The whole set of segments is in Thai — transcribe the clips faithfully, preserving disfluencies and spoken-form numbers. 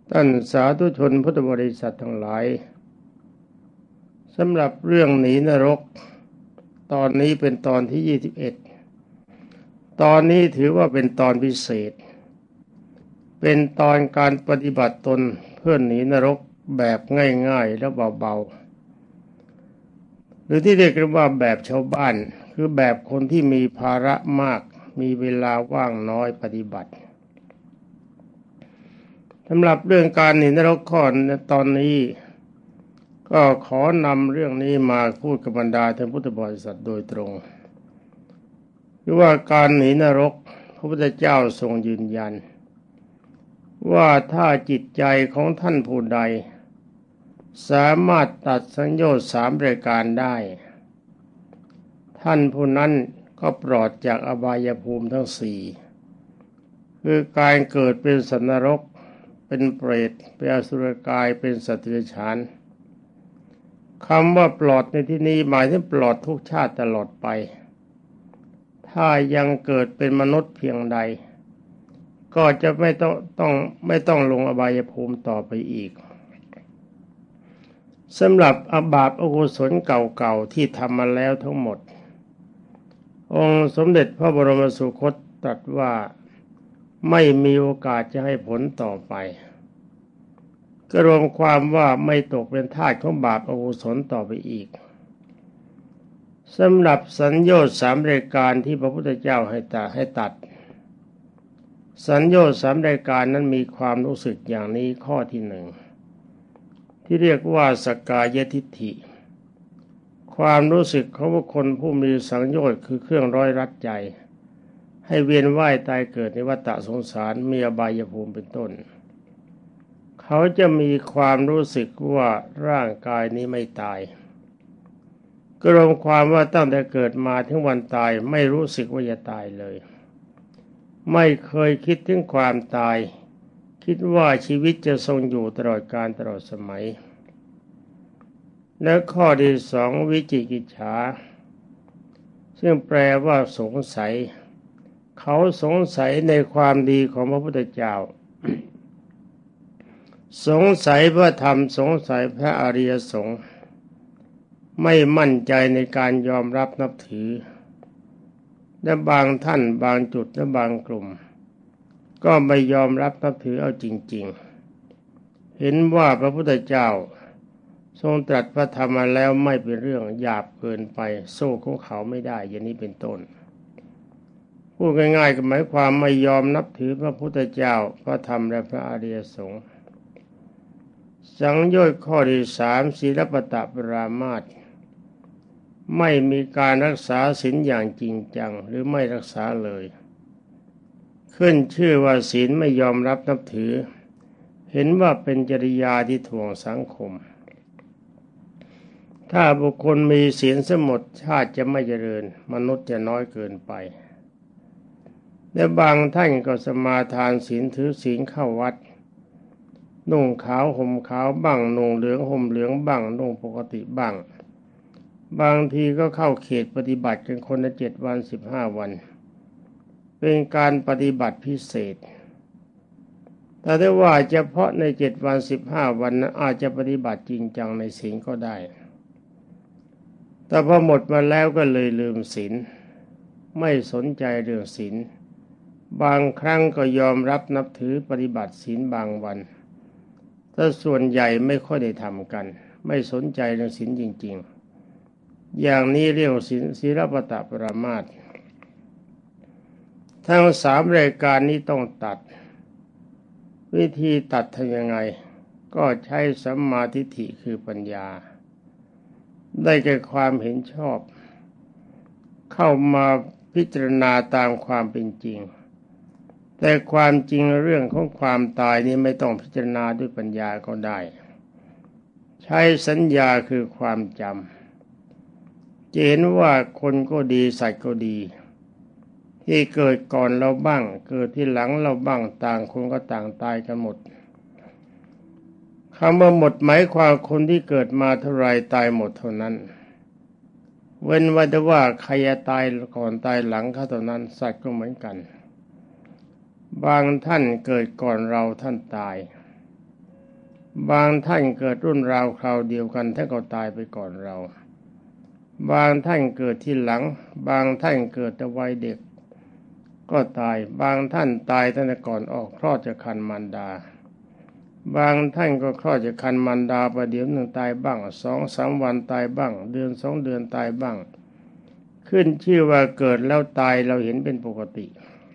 ท่านสาธุชนพุทธบริษัททั้งหลายสำหรับเรื่องหนีนรกตอนนี้เป็นตอนที่ยี่สิบเอ็ดตอนนี้ถือว่าเป็นตอนพิเศษเป็นตอนการปฏิบัติตนเพื่อหนีนรกแบบง่ายๆและเบาๆหรือที่เรียกว่าแบบชาวบ้านคือแบบคนที่มีภาระมากมีเวลาว่างน้อยปฏิบัติสำหรับเรื่องการหนีนรกข้อตอนนี้ก็ขอนำเรื่องนี้มาพูดกับบรรดาท่านพุทธบริษัทโดยตรงคือว่าการหนีนรกพระพุทธเจ้าทรงยืนยันว่าถ้าจิตใจของท่านผู้ใดสามารถตัดสัญโยชน์สามรายการได้ท่านผู้นั้นก็ปลอดจากอบายภูมิทั้งสี่คือการเกิดเป็นสัตว์นรกเป็นเปรตเป็นอสุรกายเป็นสัตว์เดรัจฉานคำว่าปลอดในที่นี้หมายถึงปลอดทุกชาติตลอดไปถ้ายังเกิดเป็นมนุษย์เพียงใดก็จะไม่ต้องต้องไม่ต้องลงอบายภูมิต่อไปอีกสำหรับอบาปอกุศลเก่าๆที่ทำมาแล้วทั้งหมดองค์สมเด็จพระบรมสุคตตรัสว่าไม่มีโอกาสจะให้ผลต่อไปก็รวมความว่าไม่ตกเป็นทาสของบาปอกุศลต่อไปอีกสำหรับสัญโยชน์สามรายการที่พระพุทธเจ้าให้ตัดให้ตัดสัญโยชน์สามรายการนั้นมีความรู้สึกอย่างนี้ข้อที่หนึ่งที่เรียกว่าสักกายทิฏฐิความรู้สึกของบุคคลผู้มีสังโยชน์คือเครื่องร้อยรัดใจให้เวียนว่ายตายเกิดในวัฏสงสารมีอบายภูมิเป็นต้นเขาจะมีความรู้สึกว่าร่างกายนี้ไม่ตายก็รวมความว่าตั้งแต่เกิดมาถึงวันตายไม่รู้สึกว่าจะตายเลยไม่เคยคิดถึงความตายคิดว่าชีวิตจะทรงอยู่ตลอดกาลตลอดสมัยและข้อที่สองวิจิกิจฉาซึ่งแปลว่าสงสัยเขาสงสัยในความดีของพระพุทธเจ้าสงสัยพระธรรมสงสัยพระอริยสงฆ์ไม่มั่นใจในการยอมรับนับถือและบางท่านบางจุดและบางกลุ่มก็ไม่ยอมรับนับถือเอาจริงๆเห็นว่าพระพุทธเจ้าทรงตรัสพระธรรมมาแล้วไม่เป็นเรื่องหยาบเกินไปสู้ของเขาไม่ได้อย่างนี้เป็นต้นพูดง่ายๆก็หมายความไม่ยอมนับถือพระพุทธเจ้าพระธรรมและพระอริยสงฆ์สังโยชน์ข้อที่สามศีลปตปรามาสไม่มีการรักษาศีลอย่างจริงจังหรือไม่รักษาเลยขึ้นชื่อว่าศีลไม่ยอมรับนับถือเห็นว่าเป็นจริยาที่ถ่วงสังคมถ้าบุคคลมีศีลสมดชาติจะไม่เจริญมนุษย์จะน้อยเกินไปและบางท่านก็สมาทานศีลถือศีลเข้าวัดนุ่งขาวห่มขาวบ้างนุ่งเหลืองห่มเหลืองบ้างนุ่งปกติบ้างบางทีก็เข้าเขตปฏิบัติกันคนละเจ็ดวันสิบห้าวันเป็นการปฏิบัติพิเศษแต่ได้ว่าเฉพาะในเจ็ดวันสิบห้าวันนั้นอาจจะปฏิบัติจริงจังในศีลก็ได้แต่พอหมดมาแล้วก็เลยลืมศีลไม่สนใจเรื่องศีลบางครั้งก็ยอมรับนับถือปฏิบัติศีลบางวันแต่ส่วนใหญ่ไม่ค่อยได้ทำกันไม่สนใจเรื่องศีลจริงๆอย่างนี้เรียกศีลศีลปตปรามาสทั้งสามรายการนี้ต้องตัดวิธีตัดทำยังไงก็ใช้สัมมาทิฏฐิคือปัญญาได้แก่ความเห็นชอบเข้ามาพิจารณาตามความเป็นจริงแต่ความจริงเรื่องของความตายนี้ไม่ต้องพิจารณาด้วยปัญญาก็ได้ใช้สัญญาคือความจำจะเห็นว่าคนก็ดีสัตว์ก็ดีที่เกิดก่อนเราบ้างเกิดที่หลังเราบ้างต่างคนก็ต่างตายกันหมดคำว่าหมดหมายความคนที่เกิดมาเท่าไรตายหมดเท่านั้นเว้นไว้แต่ว่าใครจะตายก่อนตายหลังเขาเท่านั้นสัตว์ก็เหมือนกันบางท่านเกิดก่อนเราท่านตายบางท่านเกิดรุ่นราวคราวเดียวกันท่านก็ตายไปก่อนเราบางท่านเกิดที่หลังบางท่านเกิดแต่วัยเด็กก็ตายบางท่านตายตั้งแต่ก่อนออกคลอดจากครรภ์มารดาบางท่านก็คลอดจากครรภ์มารดาประเดี๋ยวหนึ่งตายบ้างสองสามวันตายบ้างเดือนสองเดือนตายบ้างขึ้นชื่อว่าเกิดแล้วตายเราเห็นเป็นปกติ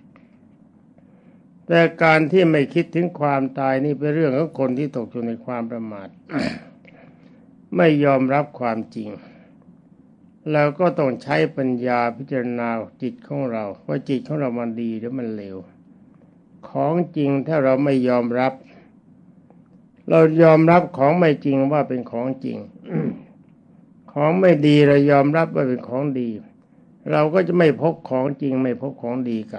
แต่การที่ไม่คิดถึงความตายนี่เป็นเรื่องของคนที่ตกอยู่ในความประมาท ไม่ยอมรับความจริงเราก็ต้องใช้ปัญญาพิจารณาจิตของเราว่าจิตของเรามันดีหรือมันเลวของจริงถ้าเราไม่ยอมรับเรายอมรับของไม่จริงว่าเป็นของจริง ของไม่ดีเรายอมรับว่าเป็นของดีเราก็จะไม่พบของจริงไม่พบของดีกัน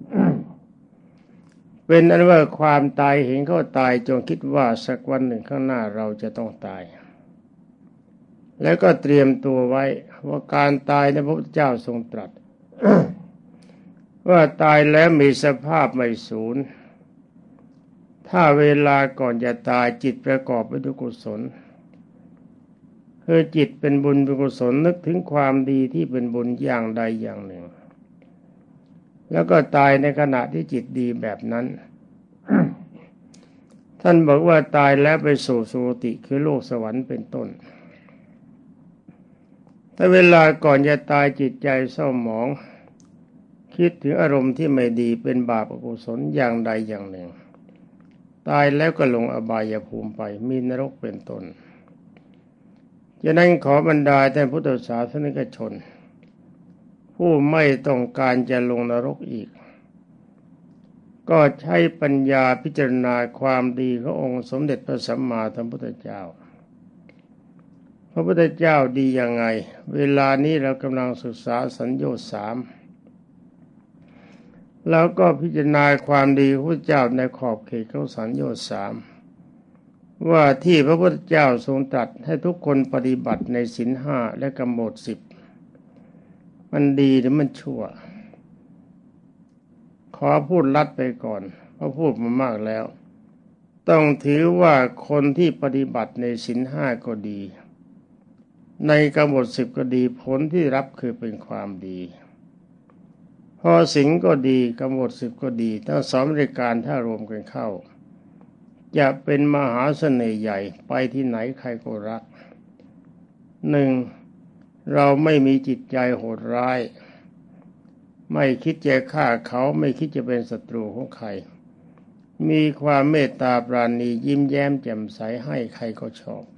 เป็นอันว่าความตายเห็นเขาตายจงคิดว่าสักวันหนึ่งข้างหน้าเราจะต้องตายแล้วก็เตรียมตัวไว้ว่าการตายในพระพุทธเจ้าทรงตรัส ว่าตายแล้วมีสภาพไม่สูญถ้าเวลาก่อนจะตายจิตประกอบไปด้วยกุศลคือจิตเป็นบุญเป็นกุศลนึกถึงความดีที่เป็นบุญอย่างใดอย่างหนึ่งแล้วก็ตายในขณะที่จิตดีแบบนั้น ท่านบอกว่าตายแล้วไปสู่สุคติคือโลกสวรรค์เป็นต้นถ้าเวลาก่อนจะตายจิตใจเศร้าหมองคิดถึงอารมณ์ที่ไม่ดีเป็นบาปอกุศลอย่างใดอย่างหนึ่งตายแล้วก็ลงอบายภูมิไปมีนรกเป็นต้นฉะนั้นขอบรรดาท่านพุทธศาสนิกชนผู้ไม่ต้องการจะลงนรกอีกก็ใช้ปัญญาพิจารณาความดีขององค์สมเด็จพระสัมมาสัมพุทธเจ้าพระพุทธเจ้าดียังไงเวลานี้เรากำลังศึกษาสัญโยชน์สามแล้วก็พิจารณาความดีของพระเจ้าในขอบเขตของสัญโยชน์สามว่าที่พระพุทธเจ้าทรงตรัสให้ทุกคนปฏิบัติในศีลห้าและกำหนดสิบมันดีหรือมันชั่วขอพูดลัดไปก่อนเพราะพูดมามากแล้วต้องถือว่าคนที่ปฏิบัติในศีลห้าก็ดีในกำหนดสิบก็ดีผลที่รับคือเป็นความดีพอศีลก็ดีกำหนดสิบก็ดีทั้งสองบริการถ้ารวมกันเข้าจะเป็นมหาเสน่ห์ใหญ่ไปที่ไหนใครก็รักหนึ่งเราไม่มีจิตใจโหดร้ายไม่คิดจะฆ่าเขาไม่คิดจะเป็นศัตรูของใครมีความเมตตาปราณียิ้มแย้มแจ่มใสให้ใครก็ชอบ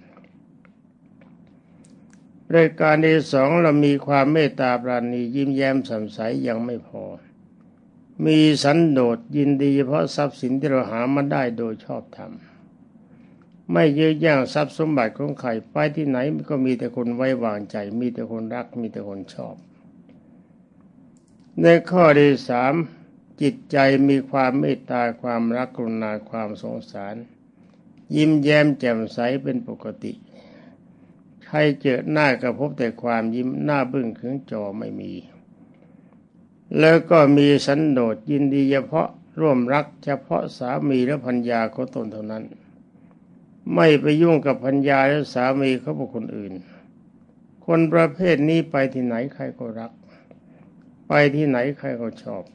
รายการที่สองเรามีความเมตตาปราณียิ้มแย้มแจ่มใสยังไม่พอมีสันโดษยินดีเพราะทรัพย์สินที่เราหามาได้โดยชอบธรรมไม่ยื้อแย่งทรัพย์สมบัติของใครไปที่ไหนก็มีแต่คนไว้วางใจมีแต่คนรักมีแต่คนชอบในข้อที่สามจิตใจมีความเมตตาความรักกรุณาความสงสารยิ้มแย้มแจ่มใสเป็นปกติใครเจอหน้าก็พบแต่ความยิ้มหน้าบึ้งขึงจอไม่มีแล้วก็มีสันโดษยินดีเฉพาะร่วมรักเฉพาะสามีและภรรยาของตนเท่านั้นไม่ไปยุ่งกับภรรยาและสามีเขาบุคคลอื่นคนประเภทนี้ไปที่ไหนใครก็รักไปที่ไหนใครก็ชอบ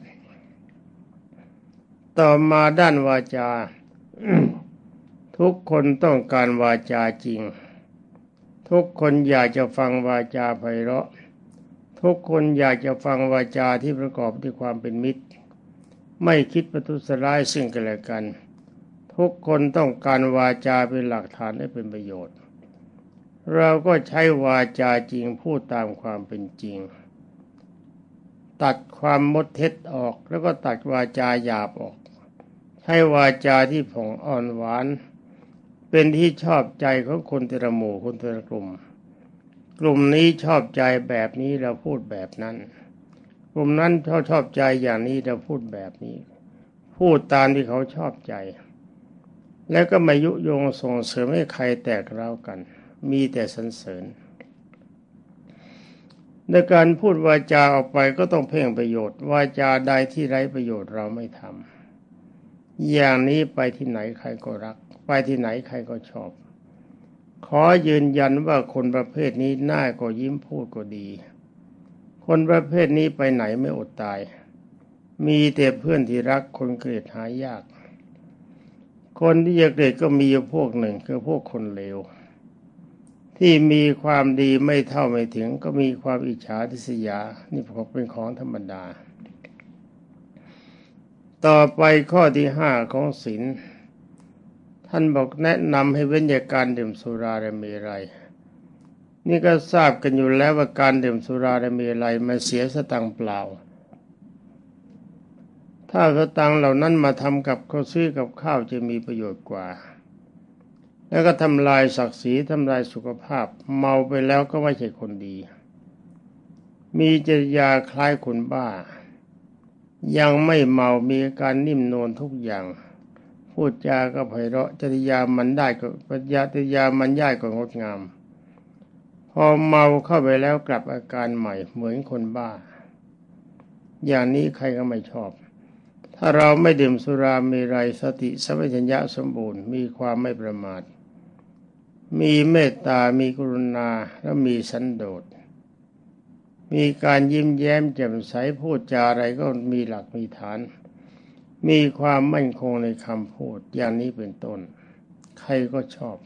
ต่อมาด้านวาจา ทุกคนต้องการวาจาจริงทุกคนอยากจะฟังวาจาไพเราะทุกคนอยากจะฟังวาจาที่ประกอบด้วยความเป็นมิตรไม่คิดประทุษร้ายซึ่งกันและกันทุกคนต้องการวาจาเป็นหลักฐานและเป็นประโยชน์เราก็ใช้วาจาจริงพูดตามความเป็นจริงตัดความมดเท็จออกแล้วก็ตัดวาจาหยาบออกใช้วาจาที่ผ่องอ่อนหวานเป็นที่ชอบใจของคนแต่ละหมู่คนแต่ละกลุ่มกลุ่มนี้ชอบใจแบบนี้เราพูดแบบนั้นกลุ่มนั้นเขาชอบใจอย่างนี้เราพูดแบบนี้พูดตามที่เขาชอบใจแล้วก็ไม่ยุยงส่งเสริมให้ใครแตกร้าวกันมีแต่สรรเสริญในการพูดวาจาออกไปก็ต้องเพ่งประโยชน์วาจาใดที่ไร้ประโยชน์เราไม่ทำอย่างนี้ไปที่ไหนใครก็รักไปที่ไหนใครก็ชอบขอยืนยันว่าคนประเภทนี้หน้าก็ยิ้มพูดก็ดีคนประเภทนี้ไปไหนไม่อดตายมีแต่เพื่อนที่รักคนเกลียดหายากคนที่จะเกลียดก็มีอยู่พวกหนึ่งคือพวกคนเลวที่มีความดีไม่เท่าไม่ถึงก็มีความอิจฉาริษยานี่พอเป็นของธรรมดาต่อไปข้อที่ห้าของศีลท่านบอกแนะนำให้เว้นจากการดื่มสุราและเมรัยนี่ก็ทราบกันอยู่แล้วว่าการดื่มสุราและเมรัยมันเสียสตังค์เปล่าถ้าสตังค์เหล่านั้นมาทำกับข้าวซื้อกับข้าวจะมีประโยชน์กว่าแล้วก็ทำลายศักดิ์ศรีทำลายสุขภาพเมาไปแล้วก็ไม่ใช่คนดีมีจริยาคล้ายคนบ้ายังไม่เมามีอาการนิ่มนวลทุกอย่างพูดจาก็ไพเราะจริยามันได้ก็ปัญญาจริยามันย่ายก็งดงามพอเมาเข้าไปแล้วกลับอาการใหม่เหมือนคนบ้าอย่างนี้ใครก็ไม่ชอบถ้าเราไม่ดื่มสุราเมรัยสติสัมปชัญญะสมบูรณ์มีความไม่ประมาทมีเมตตามีกรุณาและมีสันโดษมีการยิ้มแย้มแจ่มใสพูดจาอะไรก็มีหลักมีฐานมีความมั่นคงในคำพูดอย่างนี้เป็นต้นใครก็ชอบ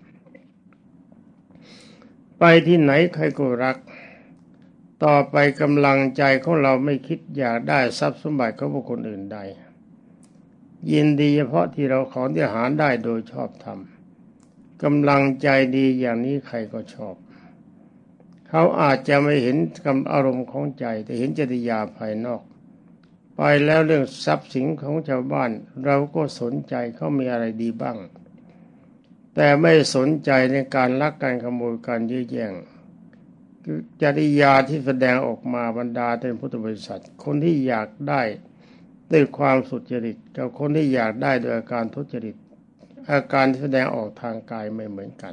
ไปที่ไหนใครก็รักต่อไปกำลังใจของเราไม่คิดอยากได้ทรัพย์สมบัติของบุคคลอื่นใดยินดีเฉพาะที่เราของที่หาได้โดยชอบธรรมกำลังใจดีอย่างนี้ใครก็ชอบเขาอาจจะไม่เห็นกำอารมณ์ของใจแต่เห็นจริยาภายนอกไปแล้วเรื่องทรัพย์สินของชาวบ้านเราก็สนใจเขามีอะไรดีบ้างแต่ไม่สนใจในการลักการขโมยการยื้อแย่งจริยาที่แสดงออกมาบรรดาเป็นพุทธบริษัทคนที่อยากได้ด้วยความสุจริตกับคนที่อยากได้โดยอาการทุจริตอาการที่แสดงออกทางกายไม่เหมือนกัน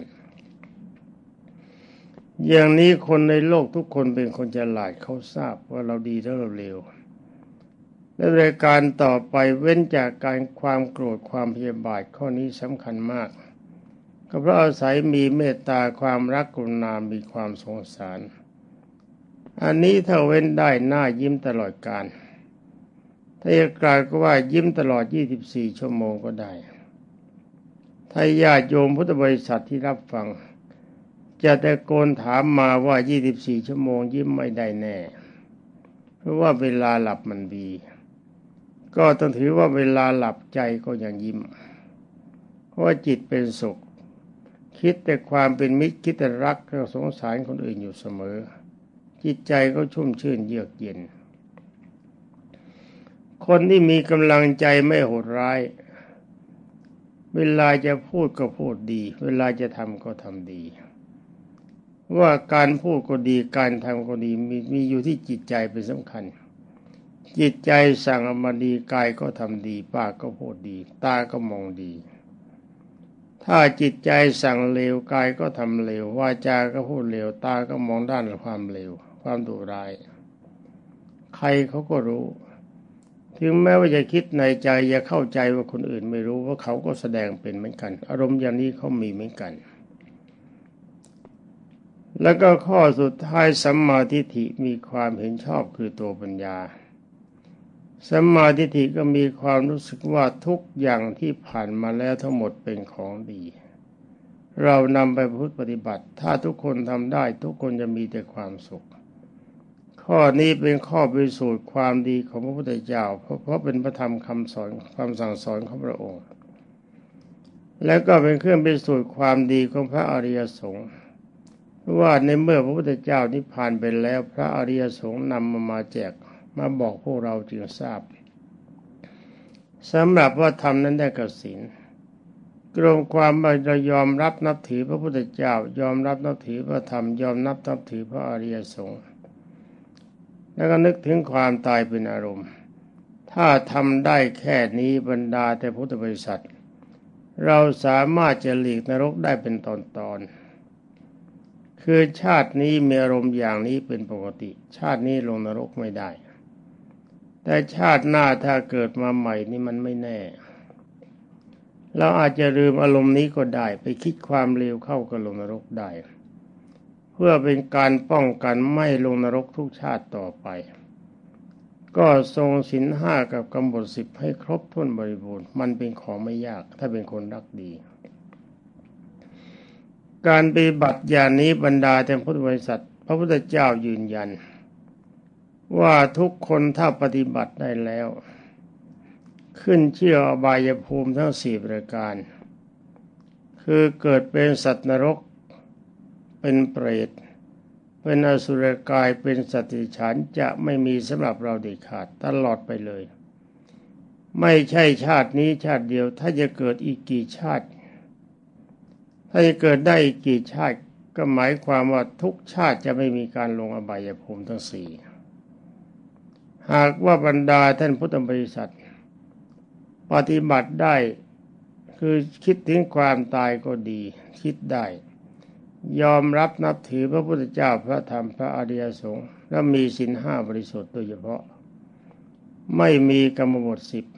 อย่างนี้คนในโลกทุกคนเป็นคนฉลาดเขาทราบว่าเราดีและเราเลวและรายการต่อไปเว้นจากการความโกรธความพยาบาทข้อนี้สำคัญมากก็เพราะอาศัยมีเมตตาความรักกรุณามีความสงสารอันนี้ถ้าเว้นได้หน้ายิ้มตลอดกาลถ้าอยากกล่าวก็ว่ายิ้มตลอดยี่สิบสี่ชั่วโมงก็ได้ถ้าญาติโยมพุทธบริษัทที่รับฟังจะตะโกนถามมาว่ายี่สิบสี่ชั่วโมงยิ้มไม่ได้แน่เพราะว่าเวลาหลับมันดีก็ต้องถือว่าเวลาหลับใจก็ยังยิ้มเพราะว่าจิตเป็นสุขคิดแต่ความเป็นมิตรคิดแต่รักและสงสารคนอื่นอยู่เสมอจิตใจก็ชุ่มชื่นเยือกเย็นคนที่มีกำลังใจไม่โหดร้ายเวลาจะพูดก็พูดดีเวลาจะทำก็ทำดีว่าการพูดก็ดีการทำก็ดีมีมีอยู่ที่จิตใจเป็นสำคัญจิตใจสั่งออกมาดีกายก็ทำดีปากก็พูดดีตาก็มองดีถ้าจิตใจสั่งเลวกายก็ทำเลววาจาก็พูดเลวตาก็มองด้านความเลวความดุร้ายใครเขาก็รู้ถึงแม้ว่าจะคิดในใจจะเข้าใจว่าคนอื่นไม่รู้ว่าเขาก็แสดงเป็นเหมือนกันอารมณ์อย่างนี้เขามีเหมือนกันแล้วก็ข้อสุดท้ายสัมมาทิฏฐิมีความเห็นชอบคือตัวปัญญาสัมมาทิฏฐิก็มีความรู้สึกว่าทุกอย่างที่ผ่านมาแล้วทั้งหมดเป็นของดีเรานำไปพุทธปฏิบัติถ้าทุกคนทำได้ทุกคนจะมีแต่ความสุขข้อนี้เป็นข้อพิสูจน์ความดีของพระพุทธเจ้าเพราะเพราะเป็นพระธรรมคำสอนคำสั่งสอนของพระองค์และก็เป็นเครื่องพิสูจน์ความดีของพระอริยสงฆ์ว่าในเมื่อพระพุทธเจ้านิพพานไปแล้วพระอริยสงฆ์นำมามาแจกมาบอกพวกเราจึงทราบสำหรับว่าธรรมนั้นได้กับศีลกรมความว่าเรายอมรับนับถือพระพุทธเจ้ายอมรับนับถือพระธรรมยอมนับนับถือพระอริยสงฆ์แล้วก็นึกถึงความตายเป็นอารมณ์ถ้าทำได้แค่นี้บรรดาแต่พุทธบริษัทเราสามารถจะหลีกนรกได้เป็นตอนๆคือชาตินี้มีอารมณ์อย่างนี้เป็นปกติชาตินี้ลงนรกไม่ได้แต่ชาติหน้าถ้าเกิดมาใหม่นี่มันไม่แน่เราอาจจะลืมอารมณ์นี้ก็ได้ไปคิดความเลวเข้ากับลงนรกได้เพื่อเป็นการป้องกันไม่ลงนรกทุกชาติต่อไปก็ทรงศีลห้ากับกำหนดสิบให้ครบถ้วนบริบูรณ์มันเป็นของไม่ยากถ้าเป็นคนรักดีการปฏิบัติอย่างนี้บรรดาแต่พุทธบริษัทพระพุทธเจ้ายืนยันว่าทุกคนถ้าปฏิบัติได้แล้วขึ้นเชื่ออบายภูมิทั้งสี่ประการคือเกิดเป็นสัตว์นรกเป็นเปรตเป็นอสุรกายเป็นสัตว์เดรัจฉานจะไม่มีสำหรับเราเด็ดขาดตลอดไปเลยไม่ใช่ชาตินี้ชาติเดียวถ้าจะเกิดอีกกี่ชาติถ้าจะเกิดได้อีกกี่ชาติก็หมายความว่าทุกชาติจะไม่มีการลงอบายภูมิทั้งสี่หากว่าบรรดาท่านพุทธบริษัทปฏิบัติได้คือคิดถึงความตายก็ดีคิดได้ยอมรับนับถือพระพุทธเจ้าพระธรรมพระอริยสงฆ์และมีศีลห้าบริสุทธิ์โดยเฉพาะไม่มีกรรมบทสิบ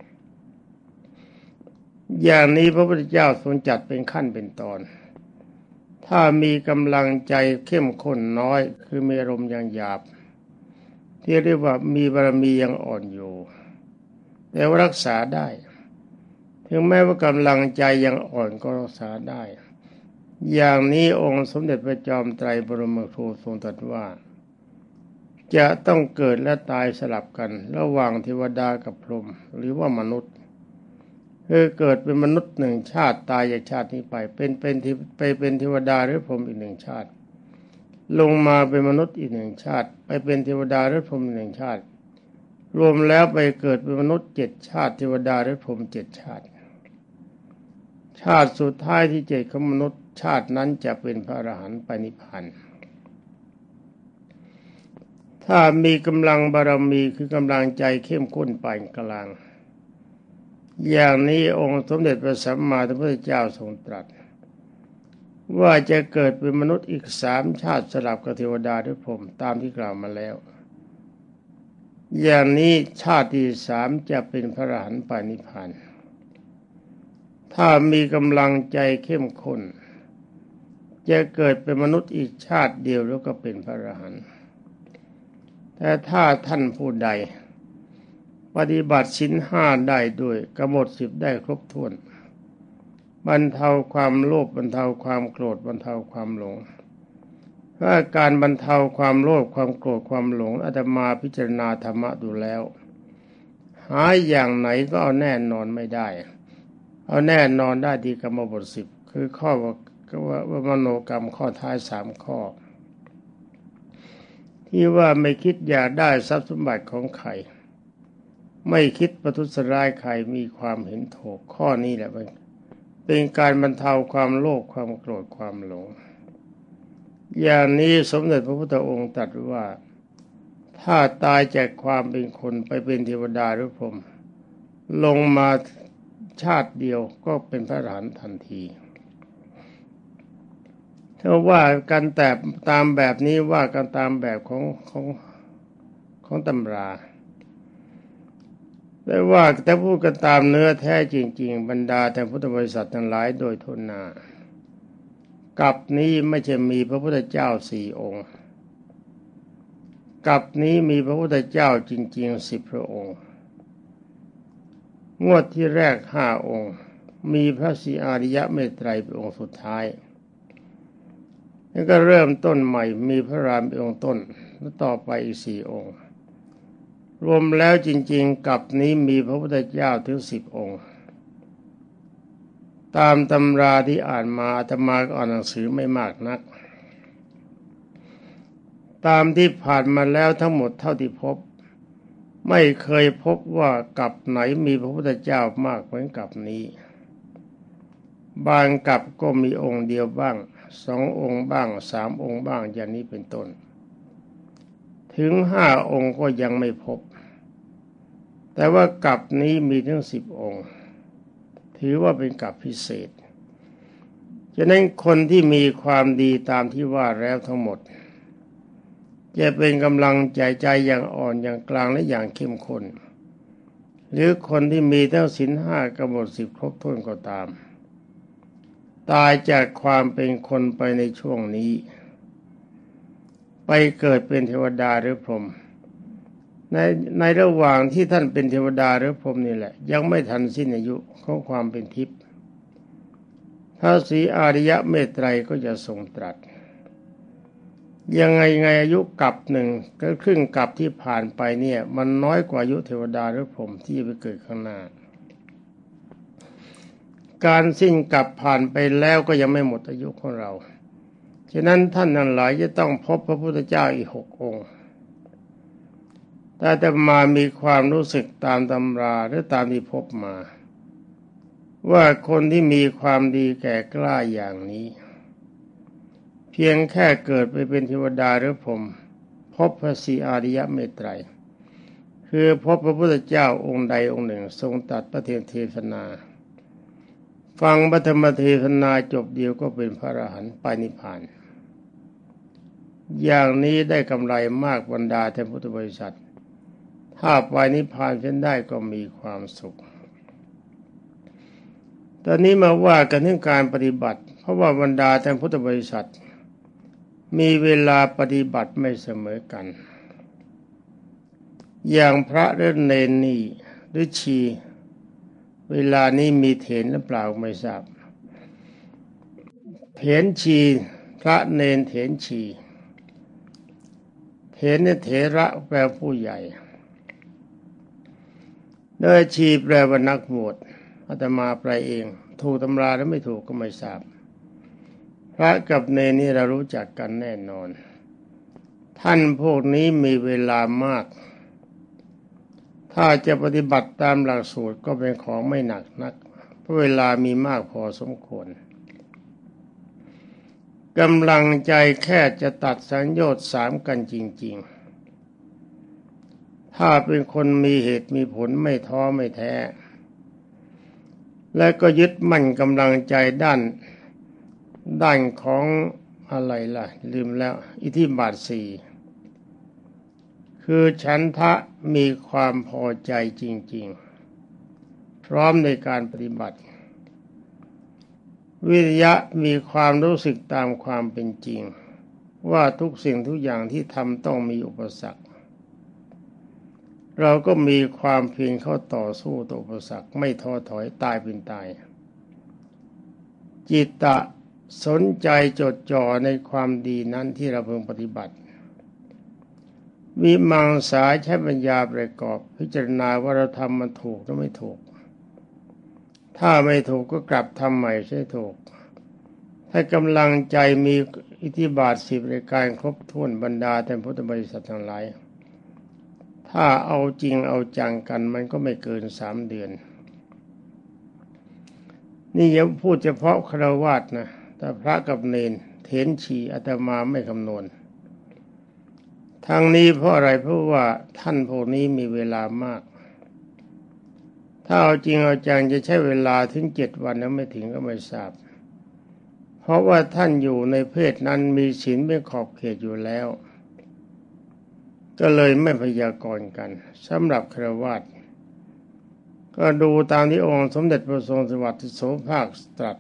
อย่างนี้พระพุทธเจ้าทรงจัดเป็นขั้นเป็นตอนถ้ามีกำลังใจเข้มข้นน้อยคือมีอารมณ์ยังหยาบที่เรียกว่ามีบารมียังอ่อนอยู่แต่ว่ารักษาได้ถึงแม้ว่ากำลังใจยังอ่อนก็รักษาได้อย่างนี้องค์สมเด็จพระจอมไตรบรมครูทรงตรัสว่าจะต้องเกิดและตายสลับกันระหว่างเทวดากับพรหมหรือว่ามนุษย์คือเกิดเป็นมนุษย์หนึ่งชาติตายจากชาตินี้ไปเป็นเป็นไปเป็นเทวดาหรือพรหมอีกหนึ่งชาติลงมาเป็นมนุษย์อีกหนึ่งชาติไปเป็นเทวดาหรือพรหมอีกหนึ่งชาติรวมแล้วไปเกิดเป็นมนุษย์เจ็ดชาติเทวดาหรือพรหมเจ็ดชาติชาติสุดท้ายที่เจ็ดของมนุษย์ชาตินั้นจะเป็นพระอรหันต์ไปนิพพานถ้ามีกำลังบารมีคือกำลังใจเข้มข้นปานกลางอย่างนี้องค์สมเด็จพระสัมมาสัมพุทธเจ้าทรงตรัสว่าจะเกิดเป็นมนุษย์อีกสามชาติสลับกับเทวดาหรือพรหมตามที่กล่าวมาแล้วอย่างนี้ชาติที่สามจะเป็นพระอรหันต์ไปนิพพานถ้ามีกำลังใจเข้มข้นจะเกิดเป็นมนุษย์อีกชาติเดียวแล้วก็เป็นพระอรหันต์แต่ถ้าท่านผู้ใดปฏิบัติศีลห้าได้ด้วยกำหนดสิบได้ครบถ้วนบรรเทาความโลภบรรเทาความโกรธบรรเทาความหลงถ้าการบรรเทาความโลภความโกรธความหลงอาตมาพิจารณาธรรมะดูแล้วหาอย่างไหนก็เอาแน่นอนไม่ได้เอาแน่นอนได้ที่กรรมบทสิบคือข้อว่ามโนกรรมข้อท้ายสามข้อที่ว่าไม่คิดอยากได้ทรัพย์สมบัติของใครไม่คิดประทุษร้ายใครมีความเห็นถูกข้อนี้แหละเป็นการบรรเทาความโลภความโกรธความหลงอย่างนี้สมเด็จพระพุทธองค์ตรัสว่าถ้าตายจากความเป็นคนไปเป็นเทวดาหรือพรหมลงมาชาติเดียวก็เป็นพระอรหันต์ทันทีถ้าว่ากันแต่ตามแบบนี้ว่ากันตามแบบของของของตำราแต่ว่าแต่พูดกันตามเนื้อแท้จริงๆบรรดาแต่พุทธบริษัททั้งหลายโดยทุนนากับนี้ไม่ใช่มีพระพุทธเจ้าสี่องค์กับนี้มีพระพุทธเจ้าจริงๆสิบพระองค์งวดที่แรกห้าองค์มีพระศรีอาริยเมตไตรเป็นองค์สุดท้ายแล้วก็เริ่มต้นใหม่มีพระรามเป็นองค์ต้นแล้วต่อไปอีกสี่องค์รวมแล้วจริงๆกับนี้มีพระพุทธเจ้าถึงสิบองค์ตามตำราที่อ่านมาอาตมาก็อ่านหนังสือไม่มากนักตามที่ผ่านมาแล้วทั้งหมดเท่าที่พบไม่เคยพบว่ากับไหนมีพระพุทธเจ้ามากเหมือนกับนี้บางกับก็มีองค์เดียวบ้างสององค์บ้างสามองค์บ้างอย่างนี้เป็นต้นถึงห้าองค์ก็ยังไม่พบแต่ว่ากับนี้มีถึงสิบองค์ถือว่าเป็นกับพิเศษฉะนั้นคนที่มีความดีตามที่ว่าแล้วทั้งหมดจะเป็นกำลังใจใจอย่างอ่อนอย่างกลางและอย่างเข้มข้นคหรือคนที่มีทั้งศีลห้ากำหนดสิบครบถ้วนก็ตามตายจากความเป็นคนไปในช่วงนี้ไปเกิดเป็นเทวดาหรือพรหมในในระหว่างที่ท่านเป็นเทวดาหรือพรหมนี่แหละยังไม่ทันสิ้นอายุของความเป็นทิพย์พระศรีอริยเมตไตรก็จะทรงตรัสยังไงไงอายุกับหนึ่งก็ครึ่งกับที่ผ่านไปเนี่ยมันน้อยกว่าอายุเทวดาหรือพรหมที่จะไปเกิดข้างหน้าการสิ้นกับผ่านไปแล้วก็ยังไม่หมดอายุของเราฉะนั้นท่านทั้งหลายจะต้องพบพระพุทธเจ้าอีกหกองค์แต่จะมามีความรู้สึกตามตำราหรือตามที่พบมาว่าคนที่มีความดีแก่กล้าอย่างนี้เพียงแค่เกิดไปเป็นเทวดาหรือพรหมพบพระศรีอริยเมตไตรคือพบพระพุทธเจ้าองค์ใดองค์หนึ่งทรงตรัสพระเทศนาฟังพระธรรมเทศนาจบเดียวก็เป็นพระอรหันต์ไปนิพพานอย่างนี้ได้กำไรมากบรรดาท่านพุทธบริษัทถ้าไปนิพพานเป็นได้ก็มีความสุขตอนนี้มาว่ากันถึงการปฏิบัติเพราะว่าบรรดาท่านพุทธบริษัทมีเวลาปฏิบัติไม่เสมอกันอย่างพระหรือเณรนี่หรือชีเวลานี้มีเถรหรือเปล่าไม่ทราบเถรชีพระเณรเถรชีเถรเนี่ยเถระแปลผู้ใหญ่โดยชีแปลว่านักบวชอาตมาแปลเองถูกตำราหรือไม่ถูกก็ไม่ทราบพระกับเณรนี่เรารู้จักกันแน่นอนท่านพวกนี้มีเวลามากถ้าจะปฏิบัติตามหลักสูตรก็เป็นของไม่หนักนักเพราะเวลามีมากพอสมควรกำลังใจแค่จะตัดสังโยชน์สามกันจริงๆถ้าเป็นคนมีเหตุมีผลไม่ท้อไม่แท้และก็ยึดมั่นกำลังใจด้านด้านของอะไรล่ะลืมแล้วอิทธิบาทสี่คือฉันทะมีความพอใจจริงๆพร้อมในการปฏิบัติวิริยะมีความรู้สึกตามความเป็นจริงว่าทุกสิ่งทุกอย่างที่ทำต้องมีอุปสรรคเราก็มีความเพียรเข้าต่อสู้ต่ออุปสรรคไม่ท้อถอยตายเป็นตายจิตตะสนใจจดจ่อในความดีนั้นที่เราเพิ่งปฏิบัติวิมังสาใช้ปัญญาประกอบพิจารณาว่าเราทำมันถูกหรือไม่ถูกถ้าไม่ถูกก็กลับทำใหม่ใช่ถูกถ้ากำลังใจมีอิทธิบาทสิบรายการครบถ้วนบรรดาท่านพุทธบริษัททั้งหลายถ้าเอาจริงเอาจังกันมันก็ไม่เกินสามเดือนนี่ยังพูดเฉพาะฆราวาสนะแต่พระกับเณรเถรชีอาตมาไม่คำนวณทางนี้เพราะอะไรเพราะว่าท่านพวกนี้มีเวลามากถ้าเอาจริงเอาจังจะใช้เวลาถึงเจ็ดวันแล้วไม่ถึงก็ไม่ทราบเพราะว่าท่านอยู่ในเพศนั้นมีศีลเป็นขอบเขตอยู่แล้วก็เลยไม่พยากรณ์กันสำหรับฆราวาสก็ดูตามที่องค์สมเด็จพระทรงสวัสดิโสภาคตรัส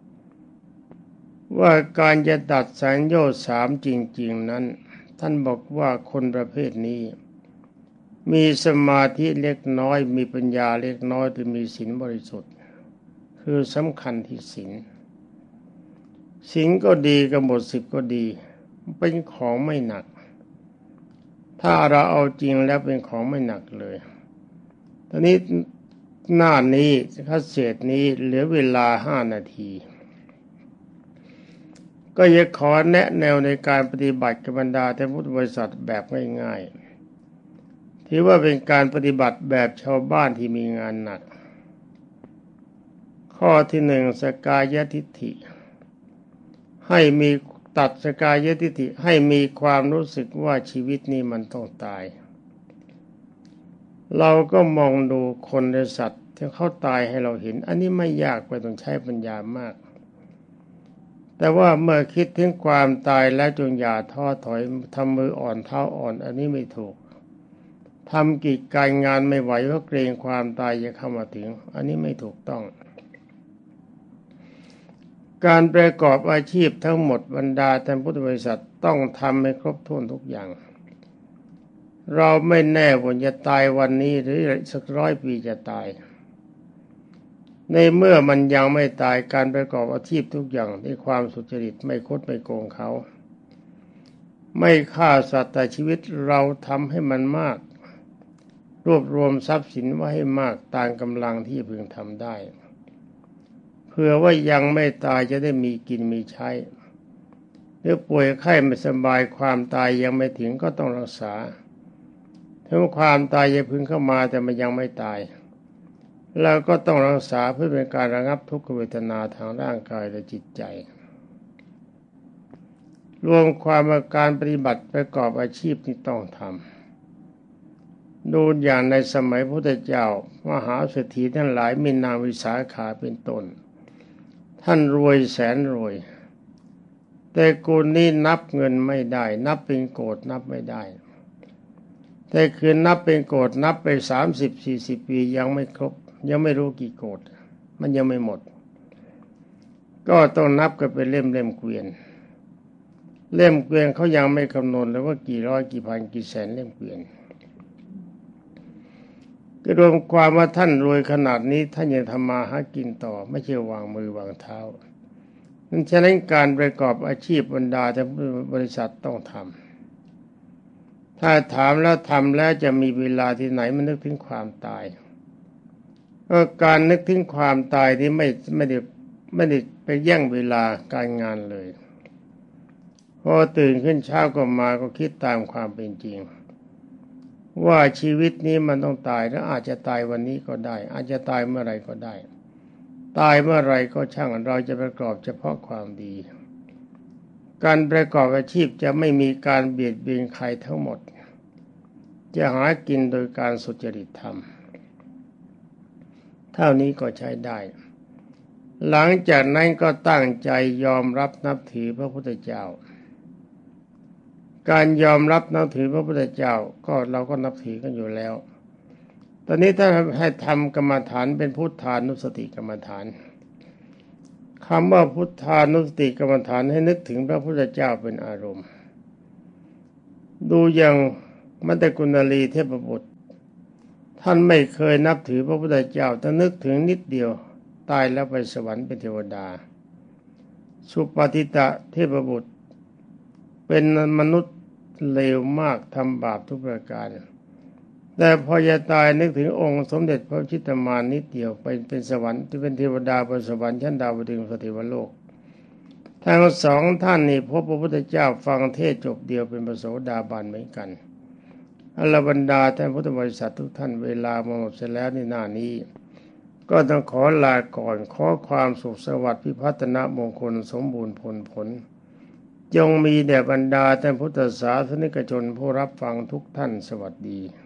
ว่าการจะตัดสังโยชน์สามจริงๆนั้นท่านบอกว่าคนประเภทนี้มีสมาธิเล็กน้อยมีปัญญาเล็กน้อยแต่มีศีลบริสุทธิ์คือสำคัญที่ศีลศีลก็ดีกำหนดสิบก็ดีเป็นของไม่หนักถ้าเราเอาจริงแล้วเป็นของไม่หนักเลยตอนนี้หน้านี้คัดเศษนี้เหลือเวลาห้านาทีก็อยากขอแนะแนวในการปฏิบัติกับบรรดาท่านพุทธบริษัทแบบง่ายๆที่ว่าเป็นการปฏิบัติแบบชาวบ้านที่มีงานหนักข้อที่หนึ่งสกายทิฏฐิให้มีตัดสกายทิฏฐิให้มีความรู้สึกว่าชีวิตนี้มันต้องตายเราก็มองดูคนและสัตว์ที่เขาตายให้เราเห็นอันนี้ไม่ยากไปต้องใช้ปัญญามากแต่ว่าเมื่อคิดถึงความตายแล้วจงอย่าท้อถอยทำมืออ่อนเท้าอ่อนอันนี้ไม่ถูกทำกิจการงานไม่ไหวเพราะเกรงความตายจะเข้ามาถึงอันนี้ไม่ถูกต้องการประกอบอาชีพทั้งหมดบรรดาท่านพุทธบริษัทต้องทำให้ครบถ้วนทุกอย่างเราไม่แน่ว่าจะตายวันนี้หรือสักร้อยปีจะตายในเมื่อมันยังไม่ตายการประกอบอาชีพทุกอย่างด้วยความสุจริตไม่คดไม่โกงเขาไม่ฆ่าสัตว์แต่ชีวิตเราทำให้มันมากรวบรวมทรัพย์สินไว้ให้มากตามกำลังที่พึงทำได้เผื่อว่ายังไม่ตายจะได้มีกินมีใช้หรือป่วยไข้ไม่สบายความตายยังไม่ถึงก็ต้องรักษาถึงความตายจะพึงเข้ามาแต่มันยังไม่ตายเราก็ต้องรักษาเพื่อเป็นการระงับทุกขเวทนาทางร่างกายและจิตใจรวมความว่าการปฏิบัติประกอบอาชีพที่ต้องทำดูอย่างในสมัยพระพุทธเจ้ามหาเศรษฐีทั้งหลายมีนางวิสาขาเป็นต้นท่านรวยแสนรวยแต่กูนี้นับเงินไม่ได้นับเป็นโกฏนับไม่ได้แต่คืนนับเป็นโกฏนับไปสามสิบสี่สิบปียังไม่ครบยังไม่รู้กี่โกฏมันยังไม่หมดก็ต้องนับกันเป็นเล่มเล่มเกวียนเล่มเกวียนเขายังไม่คำนวณเลยว่ากี่ร้อยกี่พันกี่แสนเล่มเกวียนก็รวมความว่าท่านรวยขนาดนี้ท่านยังทำมาหากินต่อไม่ใช่วางมือวางเท้านั่นฉะนั้นการประกอบอาชีพบรรดาแต่บริษัทต้องทำถ้าถามแล้วทำแล้วจะมีเวลาที่ไหนมันนึกถึงความตายก็การนึกถึงความตายที่ไม่ไม่ได้ไม่ได้ไปแย่งเวลาการงานเลยพอตื่นขึ้นเช้าก็มาก็คิดตามความเป็นจริงว่าชีวิตนี้มันต้องตายและอาจจะตายวันนี้ก็ได้อาจจะตายเมื่อไรก็ได้ตายเมื่อไรก็ช่างเราจะประกอบเฉพาะความดีการประกอบอาชีพจะไม่มีการเบียดเบียนใครทั้งหมดจะหากินโดยการสุจริตธรรมเท่านี้ก็ใช้ได้หลังจากนั้นก็ตั้งใจยอมรับนับถือพระพุทธเจ้าการยอมรับนับถือพระพุทธเจ้าก็เราก็นับถือกันอยู่แล้วตอนนี้ถ้าให้ทำกรรมฐานเป็นพุทธานุสติกรรมฐานคำว่าพุทธานุสติกรรมฐานให้นึกถึงพระพุทธเจ้าเป็นอารมณ์ดูอย่างมัตตกุณลีเทพบุตรท่านไม่เคยนับถือพระพุทธเจ้าแต่นึกถึงนิดเดียวตายแล้วไปสวรรค์เป็นเทวดาสุปฏิตะเทพบุตรเป็นมนุษย์เลวมากทำบาปทุกประการแต่พอจะตายนึกถึงองค์สมเด็จพระชิตมารนิดเดียวไปเป็นสวรรค์ที่เป็นเทวดาบนสวรรค์ชั้นดาวดึงส์สเทวโลกทั้งสองท่านนี้พบพระพุทธเจ้าฟังเทศจบเดียวเป็นพระโสดาบันเหมือนกันอรบรรดาท่านพุทธบริษัททุกท่านเวลาหมดเสร็จแล้วในหน้านี้ก็ต้องขอลาก่อนขอความสุขสวัสดิ์พิพัฒนมงคลสมบูรณ์ผลผลจงมีแด่บรรดาท่านพุทธศาสนิกชนผู้รับฟังทุกท่านสวัสดี